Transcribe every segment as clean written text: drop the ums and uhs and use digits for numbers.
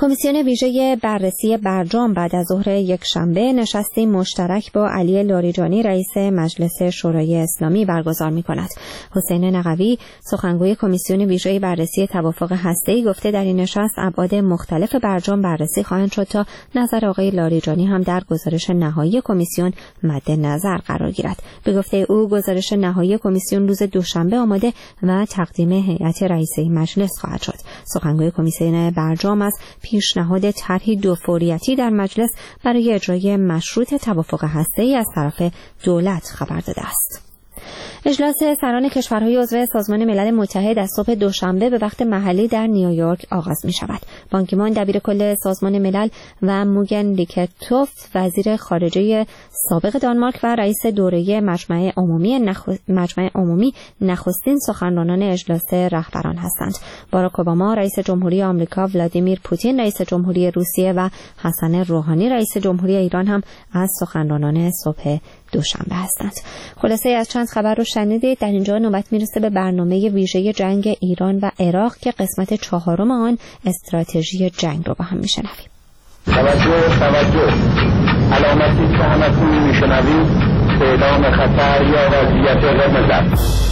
کمیسیون ویژه بررسی برجام بعد از ظهر یکشنبه نشستی مشترک با علی لاریجانی رئیس مجلس شورای اسلامی برگزار می‌کند. حسین نقوی سخنگوی کمیسیون ویژه بررسی توافق هسته‌ای گفته در این نشست ابعاد مختلف برجام بررسی خواهند شد تا نظر آقای لاریجانی هم در گزارش نهایی کمیسیون مد نظر قرار گیرد. به گفته او گزارش نهایی کمیسیون روز دوشنبه آماده و تقدیم هیئت رئیسه مجلس خواهد شد. سخنگوی کمیسیون برجام از پیشنهاد طرحی دو فوریتی در مجلس برای اجرای مشروط توافق هسته‌ای از طرف دولت خبر داده است. اجلاس سران کشورهای عضو سازمان ملل متحد از صبح دوشنبه به وقت محلی در نیویورک آغاز می شود. بان کی مون دبیر کل سازمان ملل و موگن لیکتوف وزیر خارجه سابق دانمارک و رئیس دوره مجمع عمومی نخستین سخنرانان اجلاس رهبران هستند. باراک اوباما رئیس جمهوری آمریکا، ولادیمیر پوتین رئیس جمهوری روسیه و حسن روحانی رئیس جمهوری ایران هم از سخنرانان صبح دوشنبه هستند. خلاصه از چند خبر رو شنیدید. در اینجا نوبت میرسه به برنامه ویژه جنگ ایران و عراق که قسمت 4 آن استراتژی جنگ رو با هم میشنویم. توجه علامتی که همتون میشنوید اعلام خطر یا وضعیت قرمز است.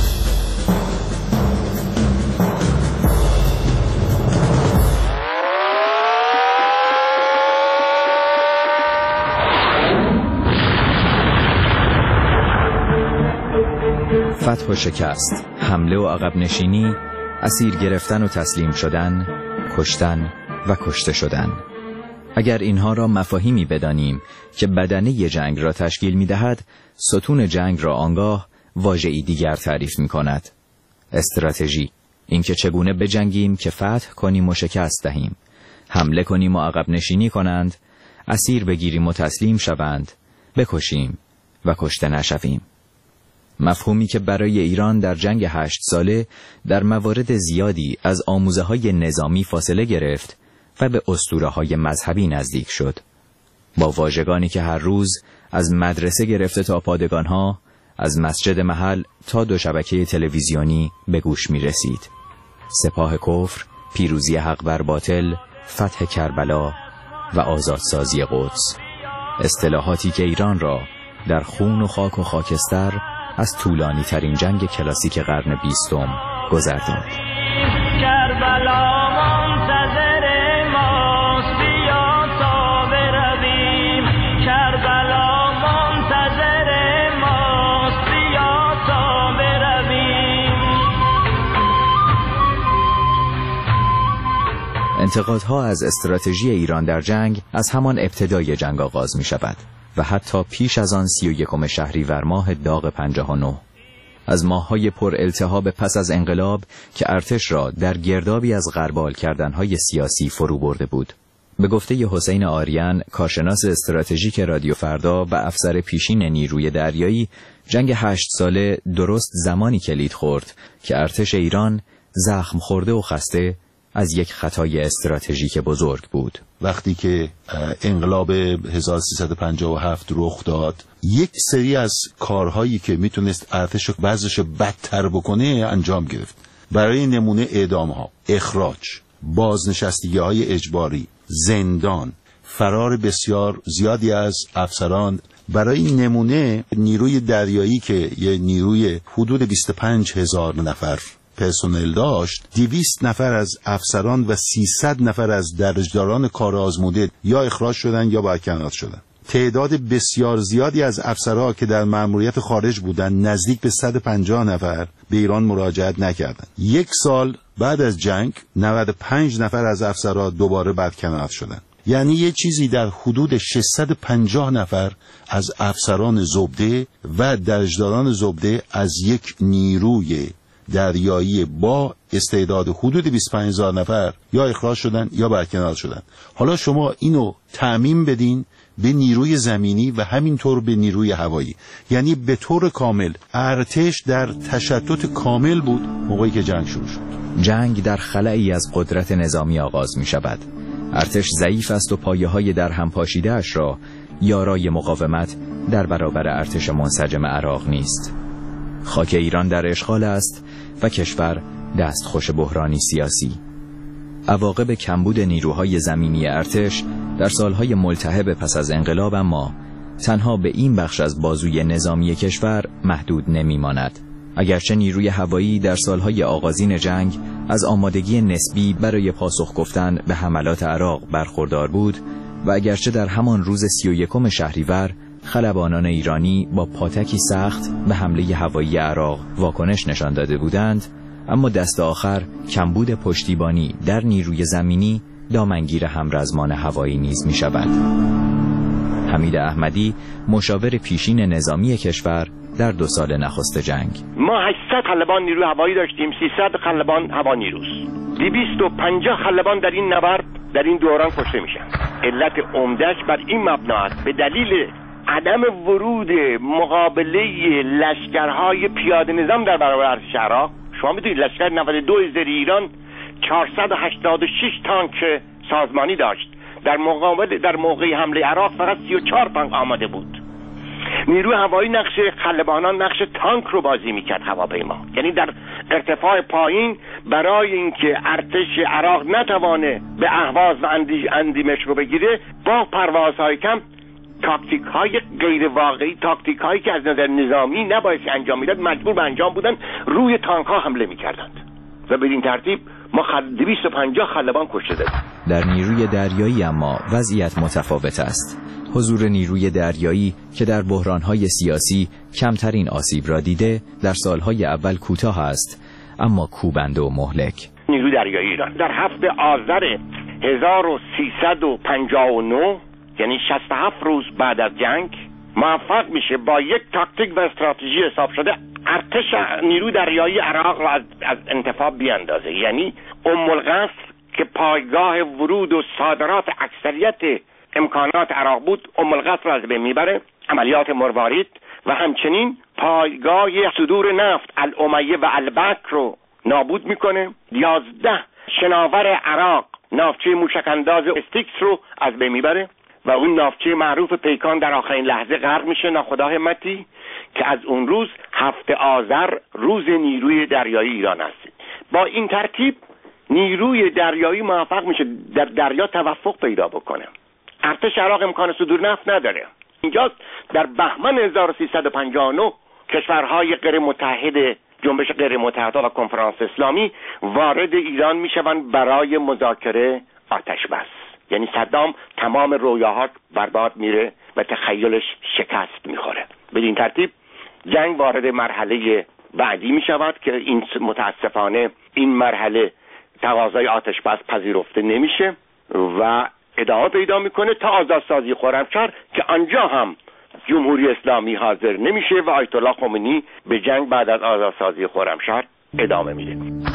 فتح و شکست، حمله و عقب نشینی، اسیر گرفتن و تسلیم شدن، کشتن و کشته شدن. اگر اینها را مفاهیمی بدانیم که بدنه جنگ را تشکیل می دهد، ستون جنگ را آنگاه واژه‌ای دیگر تعریف می کند. استراتژی، این که چگونه بجنگیم که فتح کنیم و شکست دهیم، حمله کنیم و عقب نشینی کنند، اسیر بگیریم و تسلیم شوند، بکشیم و کشته نشویم. مفهومی که برای ایران در جنگ 8 ساله در موارد زیادی از آموزه‌های نظامی فاصله گرفت و به اسطوره‌های مذهبی نزدیک شد. با واژگانی که هر روز از مدرسه گرفته تا پادگان‌ها، از مسجد محل تا 2 شبکه تلویزیونی به گوش می‌رسید. سپاه کفر، پیروزی حق بر باطل، فتح کربلا و آزادسازی قدس. اصطلاحاتی که ایران را در خون و خاک و خاکستر از طولانی ترین جنگ کلاسیک قرن 20 گذراند. کربلا منتظر ماست، بیا تا برویم. کربلا منتظر ماست، بیا تا برویم. انتقادها از استراتژی ایران در جنگ از همان ابتدای جنگ آغاز می شود و حتی پیش از آن 31 شهریور ماه داغ 59. از ماه‌های پر التهاب پس از انقلاب که ارتش را در گردابی از غربال کردن‌های سیاسی فرو برده بود. به گفته حسین آریان، کارشناس استراتژیک رادیو فردا و افسر پیشین نیروی دریایی، جنگ 8 ساله درست زمانی کلید خورد که ارتش ایران زخم خورده و خسته از یک خطای استراتژیک بزرگ بود. وقتی که انقلاب 1357 رخ داد، یک سری از کارهایی که میتونست ارتش وضعش بدتر بکنه انجام گرفت. برای نمونه اعدام‌ها، اخراج، بازنشستگی‌های اجباری، زندان، فرار بسیار زیادی از افسران. برای نمونه نیروی دریایی که یه نیروی حدود 25,000 نفر پرسنل داشت، 200 نفر از افسران و 300 نفر از درجه‌داران کار آزموده یا اخراج شدن یا برکنار شدن. تعداد بسیار زیادی از افسرها که در مأموریت خارج بودن، نزدیک به 150 نفر، به ایران مراجعت نکردند. 1 سال بعد از جنگ 95 نفر از افسرها دوباره برکنار شدند. یعنی یه چیزی در حدود 650 نفر از افسران زبده و درجه‌داران زبده از یک نیروی دریایی با استعداد حدود 25,000 نفر یا اخراج شدن یا برکنار شدن. حالا شما اینو تعمیم بدین به نیروی زمینی و همینطور به نیروی هوایی. یعنی به طور کامل ارتش در تشتت کامل بود موقعی که جنگ شروع شد. جنگ در خلایی از قدرت نظامی آغاز می شود. ارتش ضعیف است و پایه‌های در هم پاشیده اش را یارای مقاومت در برابر ارتش منسجم عراق نیست. خاک ایران در اشغال است و کشور دستخوش بحرانی سیاسی. عواقب کمبود نیروهای زمینی ارتش در سالهای ملتهب پس از انقلاب اما تنها به این بخش از بازوی نظامی کشور محدود نمی‌ماند. اگرچه نیروی هوایی در سالهای آغازین جنگ از آمادگی نسبی برای پاسخ گفتن به حملات عراق برخوردار بود و اگرچه در همان روز 31 شهریور خلبانان ایرانی با پاتکی سخت به حمله هوایی عراق واکنش نشان داده بودند، اما دست آخر کمبود پشتیبانی در نیروی زمینی دامنگیر همرزمان هوایی نیز می شود. حمید احمدی، مشاور پیشین نظامی کشور در 2 سال نخست جنگ: ما 800 خلبان نیروی هوایی داشتیم، 300 خلبان هوا نیروست. 250 خلبان در این نبرد در این دوران کشته میشن. علت عمدهش بر این مبنا است، به دلیل عدم ورود مقابله لشکرهای پیاده نظام در برابر ارتش عراق. شما میدونید لشکر 92 زری ایران 486 تانک سازمانی داشت، در موقع حمله عراق فقط 34 تانک آماده بود. نیروی هوایی نقش خلبانان نقش تانک رو بازی میکرد هواپیما، یعنی در ارتفاع پایین برای اینکه ارتش عراق نتوانه به اهواز و اندیمش رو بگیره با پروازهای کم تاکتیک های غیر واقعی، تاکتیک هایی که از نظر نظامی نباید انجام میداد مجبور به انجام بودن، روی تانک ها حمله میکردند و بدین ترتیب ما 250 خلبان کشته دادیم. در نیروی دریایی اما وضعیت متفاوت است. حضور نیروی دریایی که در بحران‌های سیاسی کمترین آسیب را دیده، در سالهای اول کوتاه است اما کوبنده و مهلک. نیروی دریایی ایران در 7 آذر 1359 یعنی 67 روز بعد از جنگ موفق میشه با یک تاکتیک و استراتژی حساب شده ارتش نیروی دریایی عراق را از انتفاع بیاندازه. یعنی القصر که پایگاه ورود و صادرات اکثریت امکانات عراق بود، القصر را از بین میبره، عملیات مروارید و همچنین پایگاه صدور نفت الامیه و البکر رو نابود میکنه. 11 شناور عراق ناوچه موشکانداز استیکس رو از بین میبره و اون ناوچه معروف پیکان در آخرین لحظه غرق میشه ناخدا همتی، که از اون روز 7 آذر روز نیروی دریایی ایران است. با این ترتیب نیروی دریایی موفق میشه در دریا توفق پیدا بکنه. ارتش عراق امکان صدور نفت نداره. اینجاست در بهمن 1359 کشورهای غیر متحد جنبش غیر متحده و کنفرانس اسلامی وارد ایران میشوند برای مذاکره آتش بس. یعنی صدام تمام رویاهاش برباد میره و تخیلش شکست میخوره. بدین ترتیب جنگ وارد مرحله بعدی میشود که این متاسفانه این مرحله تقاضای آتش بس پذیرفته نمیشه و ادامه پیدا میکنه تا آزادسازی خرمشهر که آنجا هم جمهوری اسلامی حاضر نمیشه و آیت الله خمینی به جنگ بعد از آزادسازی خرمشهر ادامه میده.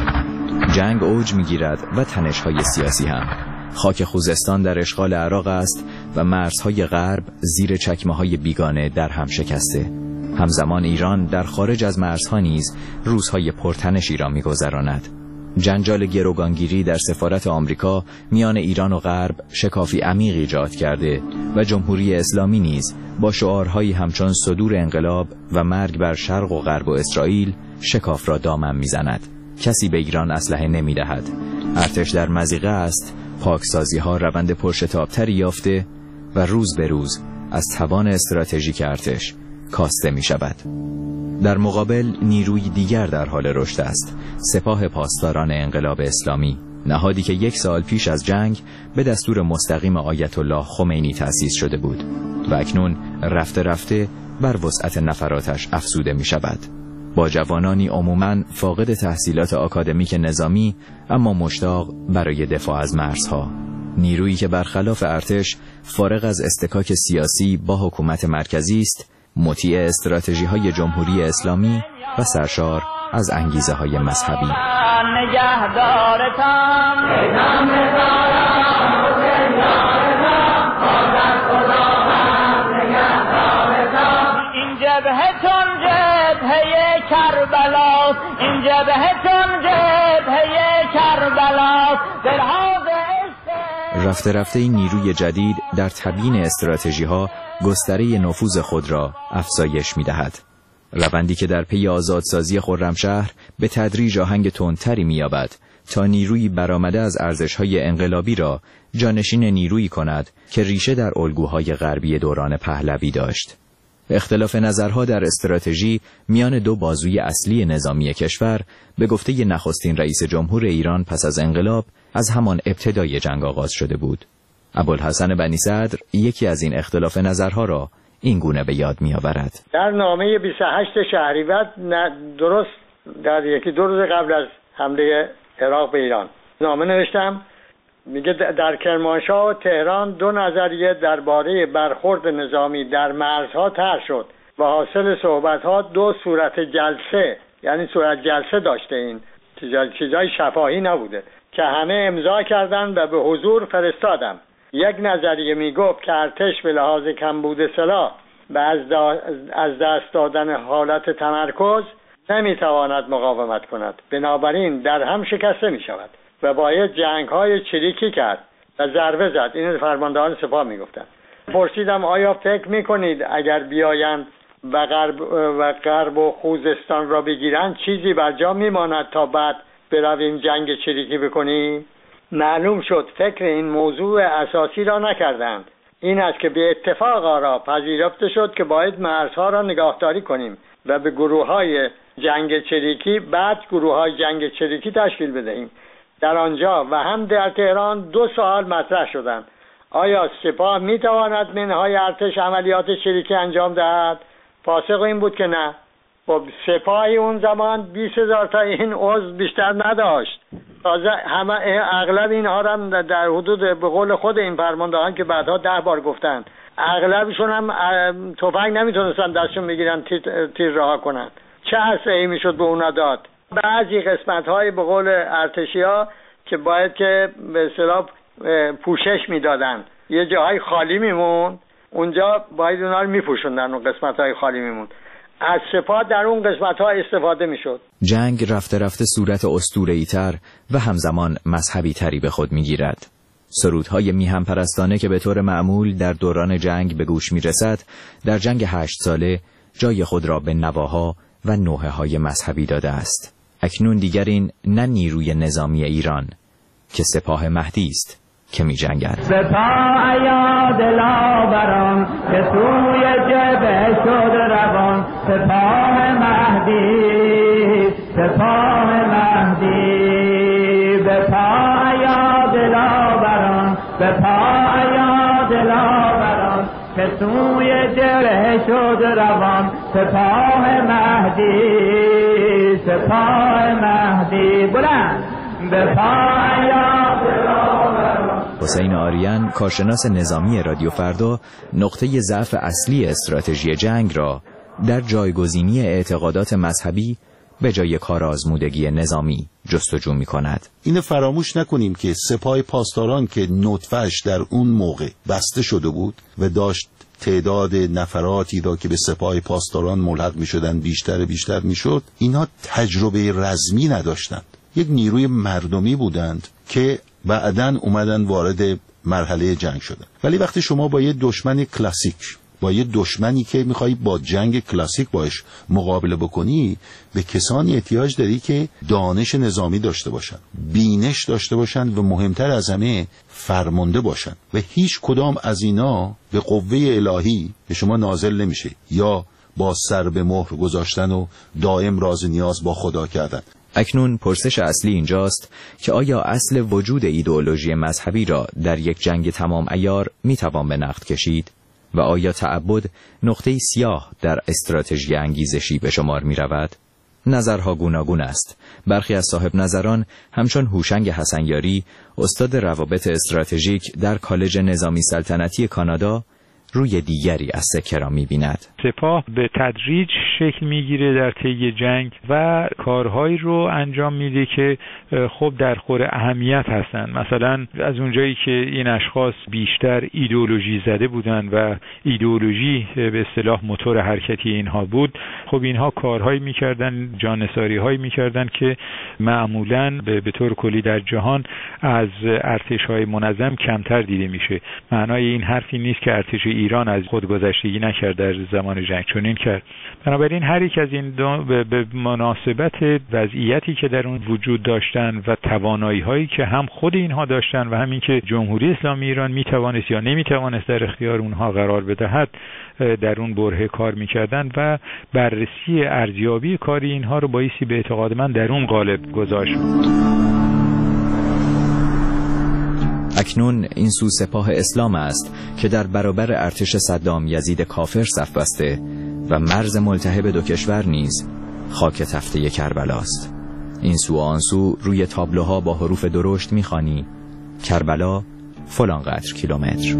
جنگ اوج میگیرد و تنش‌های سیاسی هم. خاک خوزستان در اشغال عراق است و مرزهای غرب زیر چکمه‌های بیگانه در هم شکسته. همزمان ایران در خارج از مرزها نیز روزهای پرتنشی را می‌گذراند. جنجال گروگانگیری در سفارت آمریکا میان ایران و غرب شکافی عمیق ایجاد کرده و جمهوری اسلامی نیز با شعارهایی همچون صدور انقلاب و مرگ بر شرق و غرب و اسرائیل شکاف را دامن میزند. کسی به ایران اسلحه نمیدهد. ارتش در مضیقه است. پاکسازی ها روند پرشتابتری یافته و روز به روز از توان استراتژیک ارتش کاسته می شود. در مقابل نیروی دیگر در حال رشد است، سپاه پاسداران انقلاب اسلامی، نهادی که 1 سال پیش از جنگ به دستور مستقیم آیت الله خمینی تأسیس شده بود و اکنون رفته رفته بر وسعت نفراتش افزوده می شود. با جوانانی عموماً فاقد تحصیلات آکادمیک نظامی اما مشتاق برای دفاع از مرزها، نیرویی که برخلاف ارتش فارغ از استکاک سیاسی با حکومت مرکزی است، مطیع استراتژی‌های جمهوری اسلامی و سرشار از انگیزه‌های مذهبی. این جبهتون جبهه کربلاست، این جبهتون جبهه کربلاست. رفته رفته این نیروی جدید در تبیین استراتژی‌ها گستره نفوذ خود را افزایش می‌دهد. روندی که در پی آزادسازی خرمشهر به تدریج آهنگ تندتری می‌یابد تا نیروی برآمده از ارزش‌های انقلابی را جانشین نیرویی کند که ریشه در الگوهای غربی دوران پهلوی داشت. اختلاف نظرها در استراتژی میان دو بازوی اصلی نظامی کشور به گفته نخستین رئیس جمهور ایران پس از انقلاب از همان ابتدای جنگ آغاز شده بود. ابوالحسن بنی صدر یکی از این اختلاف نظرها را این گونه به یاد می‌آورد. در نامه 28 شهریور درست در یکی دو روز قبل از حمله عراق به ایران نامه نوشتم، میگه در کرمانشاه و تهران دو نظریه درباره برخورد نظامی در مرزها طرح شد و حاصل صحبت‌ها دو صورت جلسه، یعنی صورت جلسه داشته، این چیزای شفاهی نبوده، که همه امضا کردن و به حضور فرستادم. یک نظریه میگفت که ارتش به لحاظ کمبود سلاح و از دست دادن حالت تمرکز نمیتواند مقاومت کند، بنابراین در هم شکسته میشود و باید جنگ‌های چریکی کرد و ضربه زد. این فرماندهان سپاه میگفتن. پرسیدم آیا فکر میکنید اگر بیایند و غرب و خوزستان را بگیرند چیزی بر جا میماند تا بعد برویم جنگ چریکی بکنیم؟ معلوم شد فکر این موضوع اساسی را نکردند. این است که به اتفاق آرا پذیرفته شد که باید مرزها را نگهداری کنیم و به گروه‌های جنگ چریکی بعد گروه‌های جنگ چریکی تشکیل بدهیم. در آنجا و هم در تهران دو سوال مطرح شدند. آیا سپاه میتواند منهای ارتش عملیات چریکی انجام دهد؟ پاسخ این بود که نه. خب سپاهی اون زمان 20,000 تا این عضو بیشتر نداشت. تازه اغلب اینها هم در حدود به قول خود این فرماندهان که بعدها 10 بار گفتن، اغلبشون هم تفنگ نمیتونستن دستشون بگیرن تیر رها کنن. چه اسلحه‌ای میشد به اونا داد؟ بعضی قسمت‌های به قول ارتشی‌ها که باید که به اصطلاح پوشش میدادن، یه جاهای خالی میمون، اونجا باید اونا رو میپوشوندن، اون قسمت‌های خالی میمون. از سپاه در اون قسمت‌ها استفاده میشد. جنگ رفته رفته صورت اسطوره‌ای‌تر و همزمان مذهبی‌تری به خود میگیرد. سرودهای میهم پرستانه که به طور معمول در دوران جنگ به گوش میرسد، در جنگ 8 ساله جای خود را به نواها و نوحه‌های مذهبی داده است. اکنون دیگر این نه نیروی نظامی ایران که سپاه مهدی است که می جنگد. سپاه یا دلاوران که سوی جبهه شد روان، سپاه مهدی، سپاه مهدی، بپا یا دلاوران، بپا یا دلاوران که سوی جبهه شد روان، سپاه مهدی، سپاه مهدی، بلند بپا یا دلاوران. حسین آریان، کارشناس نظامی رادیو فردا، نقطه ضعف اصلی استراتژی جنگ را در جایگزینی اعتقادات مذهبی به جای کارآزمودگی نظامی جستجو می‌کند. اینو فراموش نکنیم که سپاه پاسداران که نطفه‌اش در اون موقع بسته شده بود و داشت تعداد نفراتی را که به سپاه پاسداران ملحق می‌شدند بیشتر می‌شد، اینها تجربه رزمی نداشتند. یک نیروی مردمی بودند که بعداً اومدن وارد مرحله جنگ شدن. ولی وقتی شما با یه دشمن کلاسیک، با یه دشمنی که میخوای با جنگ کلاسیک باش مقابله بکنی، به کسانی احتیاج داری که دانش نظامی داشته باشن، بینش داشته باشن و مهمتر از همه فرمانده باشن و هیچ کدام از اینا به قوه الهی به شما نازل نمیشه یا با سر به مهر گذاشتن و دائم راز نیاز با خدا کردن. اکنون پرسش اصلی اینجاست که آیا اصل وجود ایدئولوژی مذهبی را در یک جنگ تمام عیار میتوان به نقد کشید و آیا تعبد نقطه سیاه در استراتژی انگیزشی به شمار می رود؟ نظرها گوناگون است. برخی از صاحب نظران همچون هوشنگ حسنیاری، استاد روابط استراتژیک در کالج نظامی سلطنتی کانادا، روی دیگری از سکه را می‌بیند. سپاه به تدریج شکل میگیره در طی جنگ و کارهایی رو انجام میده که خب در خور اهمیت هستن. مثلا از اونجایی که این اشخاص بیشتر ایدئولوژی زده بودن و ایدئولوژی به اصطلاح موتور حرکتی اینها بود، خب اینها کارهایی میکردن، جانثاری‌هایی میکردن که معمولاً به طور کلی در جهان از ارتش‌های منظم کمتر دیده میشه. معنای این حرفی نیست که ارتش ایران از خودگذشتگی نکرد در زمان جنگ، چون این کرد. بنابراین بنابراین هر یک از این دو به مناسبت وضعیتی که در اون وجود داشتن و توانایی‌هایی که هم خود اینها داشتن و همین که جمهوری اسلامی ایران میتوانست یا نمیتوانست در اختیار اونها قرار بدهد در اون برهه کار میکردن و بررسی ارزیابی کاری اینها رو بایستی به اعتقاد من در اون قالب گذاشت. اکنون این سو سپاه اسلام است که در برابر ارتش صدام یزید کافر صف بسته و مرز ملتهب دو کشور نیز خاک تفته کربلاست. این سو و آن سو روی تابلوها با حروف درشت می‌خوانی کربلا فلان قدر کیلومتر.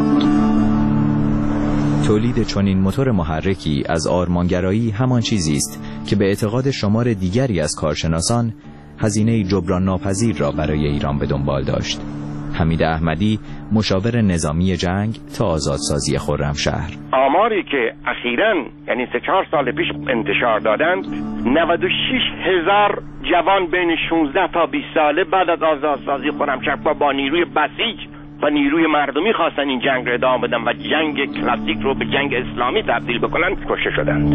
تولید چنین موتور محرکی از آرمانگرایی همان چیزی است که به اعتقاد شمار دیگری از کارشناسان هزینه جبران ناپذیر را برای ایران به دنبال داشت. حمید احمدی، مشاور نظامی جنگ تا آزادسازی خرمشهر. آماری که اخیراً یعنی 3-4 سال پیش انتشار دادند 96,000 جوان بین 16 تا 20 ساله بعد از آزادسازی خرمشهر با نیروی بسیج و نیروی مردمی خواستن این جنگ رو ادامه بدن و جنگ کلاسیک رو به جنگ اسلامی تبدیل بکنن کشته شدند.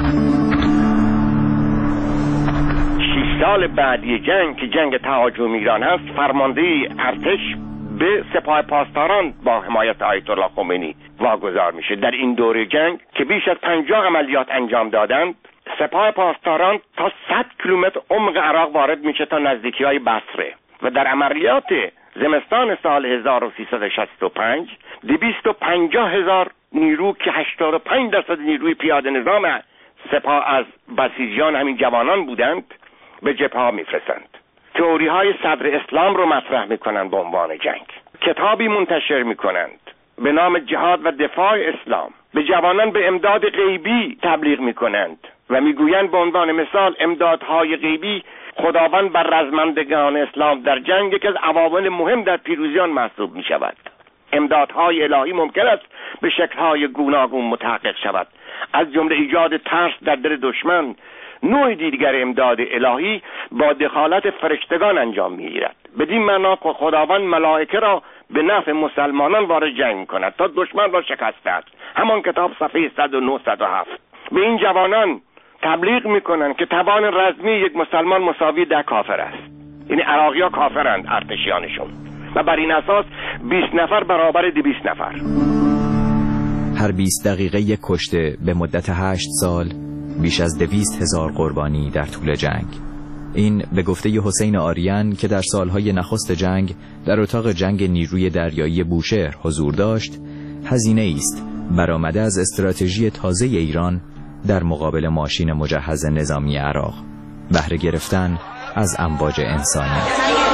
6 سال بعدی جنگ که جنگ تهاجمی ایران هست، فرمانده ارتش به سپاه پاسداران با حمایت آیت الله خمینی واگذار میشه. در این دوره جنگ که بیش از 50 عملیات انجام دادند، سپاه پاسداران تا 100 کیلومتر عمق عراق وارد میشه تا نزدیکی‌های بصره و در عملیات زمستان سال 1365 250,000 نیرو که 85% نیروی پیاده نظام سپاه از بسیجیان همین جوانان بودند به جبهه میفرستند. تئوری های صدر اسلام رو مطرح میکنند به عنوان جنگ. کتابی منتشر میکنند به نام جهاد و دفاع اسلام. به جوانان به امداد غیبی تبلیغ میکنند و میگویند به عنوان مثال امدادهای غیبی خداوند بر رزمندگان اسلام در جنگ که از عوامل مهم در پیروزیان محسوب می شود. امدادهای الهی ممکن است به شکل‌های گوناگون متحقق شود، از جمله ایجاد ترس در دل دشمن. نوع دیگر امداد الهی با دخالت فرشتگان انجام می‌گیرد. بدین معنا که خداوند ملائکه را به نفع مسلمانان وارد جنگ می‌کند تا دشمن را شکست دهد. همان کتاب صفحه 109-107. به این جوانان تبلیغ میکنن که توان رزمی یک مسلمان مساوی 10 کافر است. یعنی عراقی‌ها کافرند ارتشیانشون و بر این اساس 20 نفر برابر 200 نفر. هر 20 دقیقه یک کشته به مدت 8 سال، بیش از 200,000 قربانی در طول جنگ. این به گفته حسین آریان که در سالهای نخست جنگ در اتاق جنگ نیروی دریایی بوشهر حضور داشت، هزینه است برآمده از استراتژی تازه ایران در مقابل ماشین مجهز نظامی عراق، بهره گرفتن از امواج انسانی.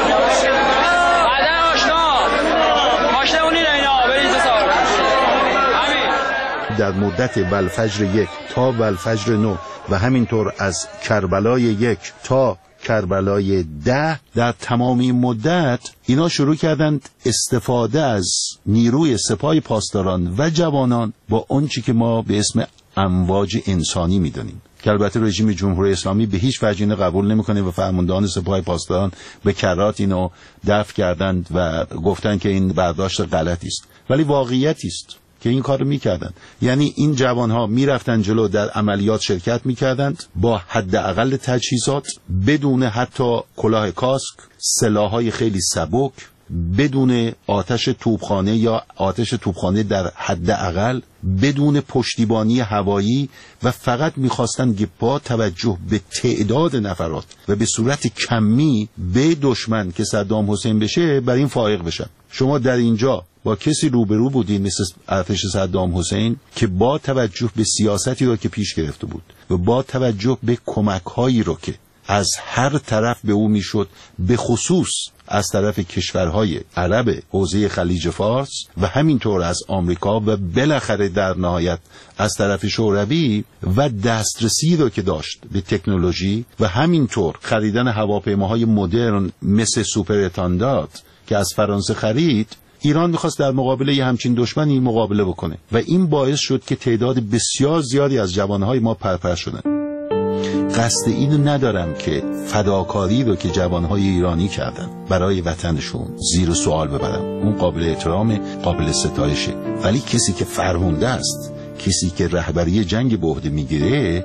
در مدت والفجر 1 تا والفجر 9 و همینطور از کربلای 1 تا کربلای 10 در تمام این مدت اینا شروع کردند استفاده از نیروی سپاه پاسداران و جوانان با اون چی که ما به اسم امواج انسانی میدونیم که البته رژیم جمهوری اسلامی به هیچ وجه اینو قبول نمیکنه و فرماندهان سپاه پاسداران به کرات اینو دفع کردند و گفتن که این برداشت غلطی است، ولی واقعیتی است که این کارو میکردن. یعنی این جوانها میرفتن جلو، در عملیات شرکت میکردند با حداقل تجهیزات، بدون حتی کلاه کاسک، سلاح‌های خیلی سبک، بدون آتش توپخانه یا آتش توپخانه در حداقل، بدون پشتیبانی هوایی و فقط میخواستن که با توجه به تعداد نفرات و به صورت کمی به دشمن که صدام حسین بشه بر این فائق بشن. شما در اینجا با کسی روبرو بودین مثل ارتش صدام حسین که با توجه به سیاستی رو که پیش گرفته بود و با توجه به کمک‌هایی رو که از هر طرف به او میشد، به خصوص از طرف کشورهای عرب حوزه خلیج فارس و همینطور از آمریکا و بالاخره در نهایت از طرف شوروی و دسترسی رو که داشت به تکنولوژی و همینطور خریدن هواپیماهای مدرن مثل سوپر اتاندارد که از فرانسه خرید، ایران میخواست در مقابل یه همچین دشمنی مقابله بکنه و این باعث شد که تعداد بسیار زیادی از جوانهای ما پرپر شدن. قصد اینو ندارم که فداکاری رو که جوانهای ایرانی کردن برای وطنشون زیر سوال ببرم، اون قابل احترام، قابل ستایشه، ولی کسی که فرمانده است، کسی که رهبری جنگ به عهده میگیره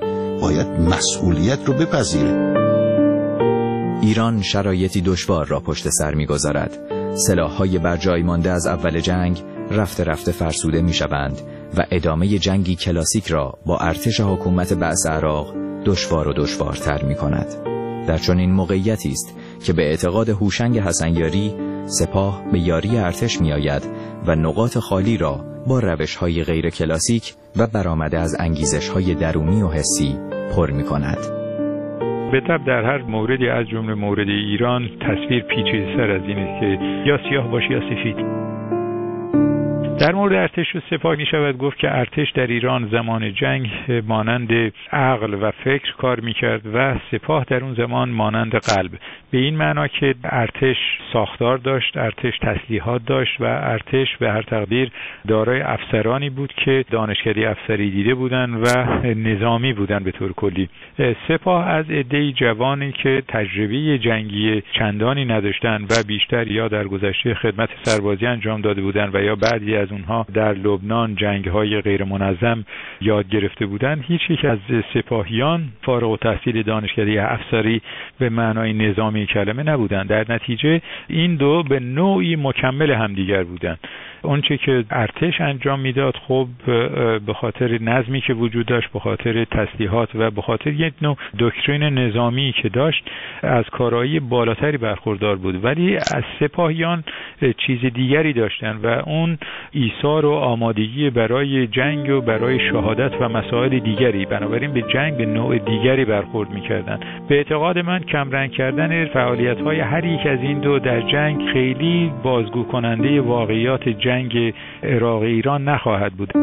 باید مسئولیت رو بپذیره. ایران شرایطی دشوار را پشت سر می‌گذارد. سلاح‌های بر جای مانده از اول جنگ رفته رفته فرسوده می‌شوند و ادامه جنگی کلاسیک را با ارتش حکومت بعث عراق دشوار و دشوارتر می‌کند. در چنین موقعیتی است که به اعتقاد هوشنگ حسنیاری سپاه به یاری ارتش می‌آید و نقاط خالی را با روش‌های غیر کلاسیک و برآمده از انگیزش‌های درونی و حسی پر می‌کند. به طب در هر موردی از جمله مورد ایران تصویر پیچیده‌تر از این است که یا سیاه باشه یا سفید. در مورد ارتش و سپاه می شود گفت که ارتش در ایران زمان جنگ مانند عقل و فکر کار می کرد و سپاه در اون زمان مانند قلب. به این معنا که ارتش ساختار داشت، ارتش تسلیحات داشت و ارتش به هر تقدیر دارای افسرانی بود که دانشکده افسری دیده بودند و نظامی بودند به طور کلی. سپاه از عده‌ای جوانی که تجربه جنگی چندانی نداشتند و بیشتر یا در گذشته خدمت سربازی انجام داده بودند و یا بعضی از اونها در لبنان جنگ‌های غیر منظم یاد گرفته بودند، هیچ یک از سپاهیان فارغ التحصیل دانشکده افسری به معنای نظامی کلمه نبودند. در نتیجه این دو به نوعی مکمل همدیگر بودند. اونچه که ارتش انجام میداد خب به خاطر نظمی که وجود داشت، به خاطر تسلیحات و به خاطر یک نوع دکترین نظامی که داشت از کارایی بالاتری برخوردار بود، ولی از سپاهیان چیز دیگری داشتند و اون ایثار و آمادگی برای جنگ و برای شهادت و مسائل دیگری، بنابراین به جنگ به نوع دیگری برخورد می‌کردند. به اعتقاد من کمرنگ کردن فعالیت‌های هر یک از این دو در جنگ خیلی بازگو کننده واقعیات جنگ عراق ایران نخواهد بود.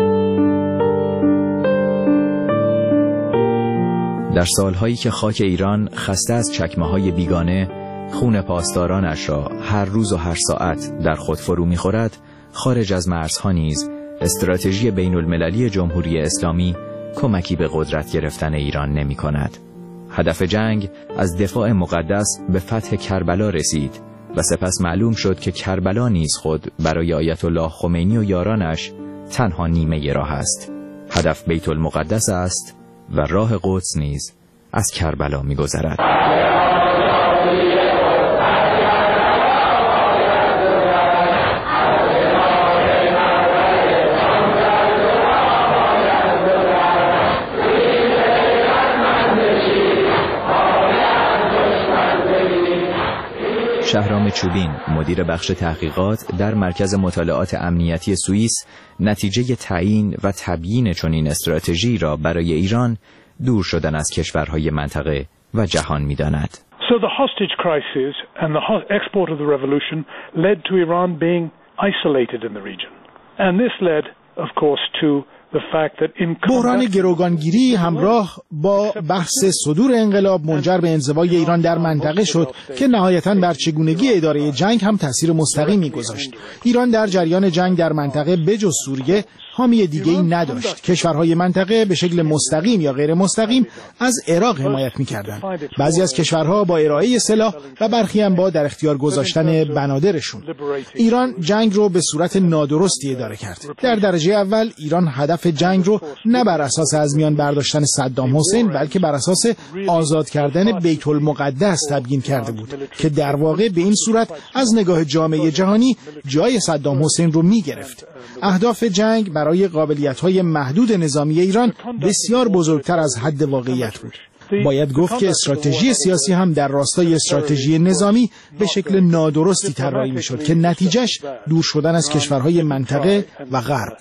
در سالهایی که خاک ایران خسته از چکمه‌های بیگانه، خون پاسدارانش را هر روز و هر ساعت در خود فرو می‌خورد، خارج از مرزها نیز استراتژی بین المللی جمهوری اسلامی کمکی به قدرت گرفتن ایران نمی کند. هدف جنگ از دفاع مقدس به فتح کربلا رسید و سپس معلوم شد که کربلا نیز خود برای آیت الله خمینی و یارانش تنها نیمه راه است. هدف بیت المقدس است و راه قدس نیز از کربلا می گذرد. شهرام چوبین، مدیر بخش تحقیقات در مرکز مطالعات امنیتی سوئیس، نتیجه تعیین و تبیین چنین استراتژی را برای ایران دور شدن از کشورهای منطقه و جهان می‌داند. So the hostage crisis and the export of the revolution led to Iran being isolated in the region. And this led, of course, to بحران گروگانگیری همراه با بحث صدور انقلاب منجر به انزوای ایران در منطقه شد که نهایتاً بر چگونگی اداره جنگ هم تأثیر مستقیمی گذاشت. ایران در جریان جنگ در منطقه بجز سوریه حامی دیگه‌ای نداشت. کشورهای منطقه به شکل مستقیم یا غیر مستقیم از عراق حمایت می‌کردند. بعضی از کشورها با ارائه سلاح و برخی هم با در اختیار گذاشتن بنادرشون. ایران جنگ رو به صورت نادرستی اداره کرد. در درجه اول ایران هدف جنگ رو نه بر اساس از میان برداشتن صدام حسین بلکه بر اساس آزاد کردن بیت المقدس تبیین کرده بود که در واقع به این صورت از نگاه جامعه جهانی جای صدام حسین رو می‌گرفت. اهداف جنگ برای قابلیت‌های محدود نظامی ایران بسیار بزرگتر از حد واقعیت بود. باید گفت که استراتژی سیاسی هم در راستای استراتژی نظامی به شکل نادرستی طراحی می‌شد که نتیجهش دور شدن از کشورهای منطقه و غرب.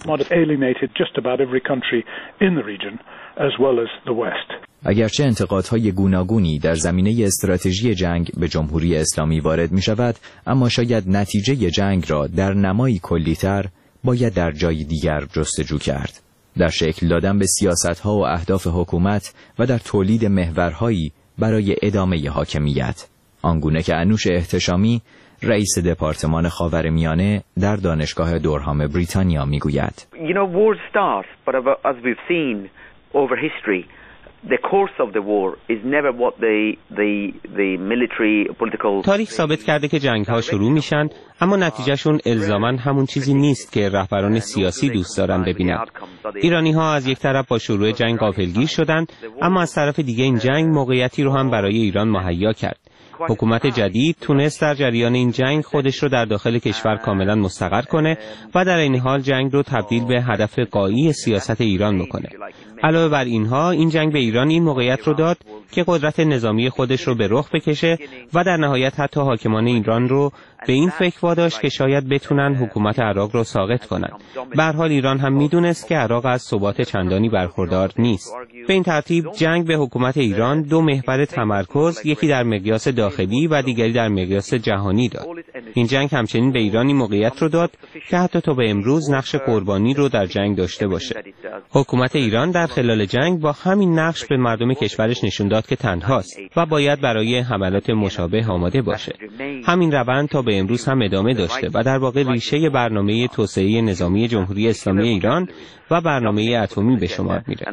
اگرچه انتقادهای گوناگونی در زمینه استراتژی جنگ به جمهوری اسلامی وارد می‌شود، اما شاید نتیجه جنگ را در نمایی کلی‌تر باید در جای دیگر جستجو کرد. در شکل دادن به سیاست‌ها و اهداف حکومت و در تولید محورهایی برای ادامه حاکمیت. آنگونه که انوش احتشامی، رئیس دپارتمان خاورمیانه در دانشگاه دورهام بریتانیا میگوید. War starts, but as we've seen over history, the course of the war is never what the military political. تاریخ ثابت کرده که جنگ‌ها شروع میشن، اما نتیجهشون الزاماً همون چیزی نیست که رهبران سیاسی دوست دارن ببینن. ایرانی‌ها از یک طرف با شروع جنگ غافلگیر شدند، اما از طرف دیگه این جنگ موقعیتی رو هم برای ایران مهیا کرد. حکومت جدید تونست در جریان این جنگ خودش رو در داخل کشور کاملا مستقر کنه و در این حال جنگ رو تبدیل به هدف غایی سیاست ایران بکنه. علاوه بر اینها این جنگ به ایران این موقعیت رو داد که قدرت نظامی خودش رو به رخ بکشه و در نهایت حتی حاکمان ایران رو به این فکر واداشت که شاید بتونن حکومت عراق رو ساقط کنن. به هر حال ایران هم میدونست که عراق از ثبات چندانی برخوردار نیست. به این ترتیب جنگ به حکومت ایران دو محور تمرکز، یکی در مقیاس داخلی و دیگری در مقیاس جهانی داد. این جنگ همچنین به ایران این موقعیت رو داد که حتی تا به امروز نقش قربانی رو در جنگ داشته باشه. حکومت ایران در خلال جنگ با همین نقش به مردم کشورش نشون داد که تنهاست و باید برای حملات مشابه آماده باشه. همین روند تا به امروز هم ادامه داشته و در واقع ریشه برنامه توسعه نظامی جمهوری اسلامی ایران و برنامه اتمی به شمار میره.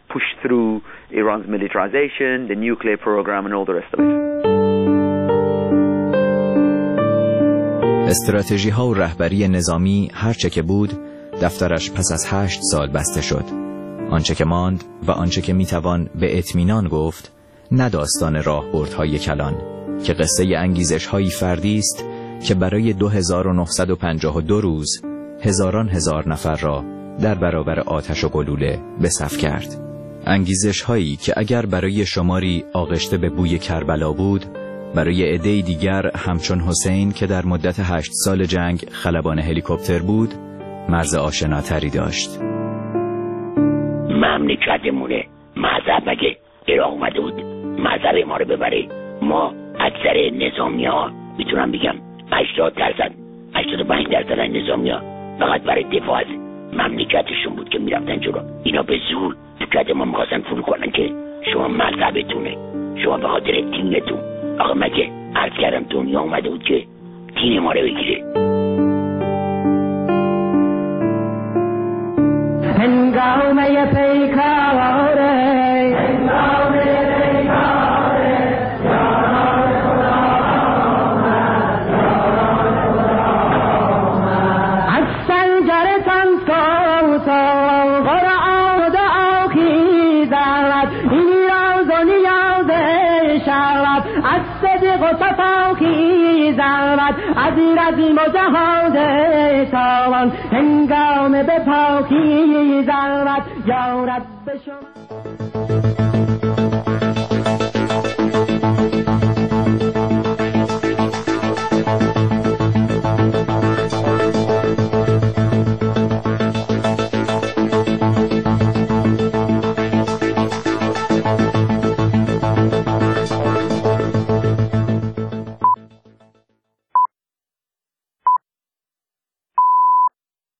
استراتژی ها و رهبری نظامی هرچه که بود دفترش پس از 8 سال بسته شد. آنچه که ماند و آنچه که میتوان به اطمینان گفت نه داستان راهبردهای کلان که قصه انگیزش‌هایی فردی است که برای 2952 روز هزاران هزار نفر را در برابر آتش و گلوله به صف کرد. انگیزش‌هایی که اگر برای شماری آغشته به بوی کربلا بود، برای عده‌ای دیگر همچون حسین که در مدت 8 سال جنگ خلبان هلیکوپتر بود، مرز آشناتری داشت. مملکتمونه مذهب مگه عراق اومده بود مذهب ما رو ببره؟ ما اکثر نظامی ها میتونم بگم 80% 85% نظامی ها فقط برای دفاع از مملکتشون بود که میرفتن جلو. اینا به زور تو کده ما میخواستن فرو کنن که شما مذهبتونه، شما به خاطر دینتون. آخه مگه عرض کردم دنیا اومده بود که دین ما رو بگیره؟ هنگامه پیکاره هنگامه پیکاره یاران خدا آمد یاران خدا آمد از سنجرتان سوسان قرآن دعا خیزد این راز و نیاز شود از صدق و صفا خیزد از رزم و جهاد تاوان هنگام به پاکی زرد یا رب شما